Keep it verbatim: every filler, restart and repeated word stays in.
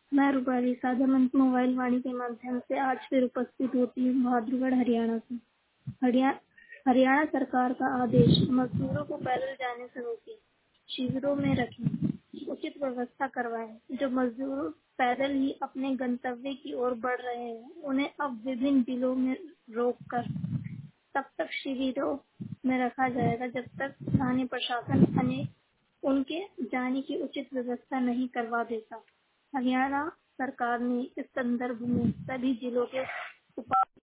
मैं रूपाली साधारण मोबाइल वाणी के माध्यम से आज फिर उपस्थित होती हूँ बहादुरगढ़ हरियाणा से। हरिया हरियाणा सरकार का आदेश मजदूरों को पैदल जाने से रोके, शिविरों में रखें, उचित व्यवस्था करवाएं। जो मजदूर पैदल ही अपने गंतव्य की ओर बढ़ रहे हैं, उन्हें अब विभिन्न जिलों में रोककर तब तक शिविरों में रखा जाएगा जब तक स्थानीय प्रशासन अनेक उनके जाने की उचित व्यवस्था नहीं करवा देता। हरियाणा सरकार ने इस संदर्भ में सभी जिलों के उपायुक्त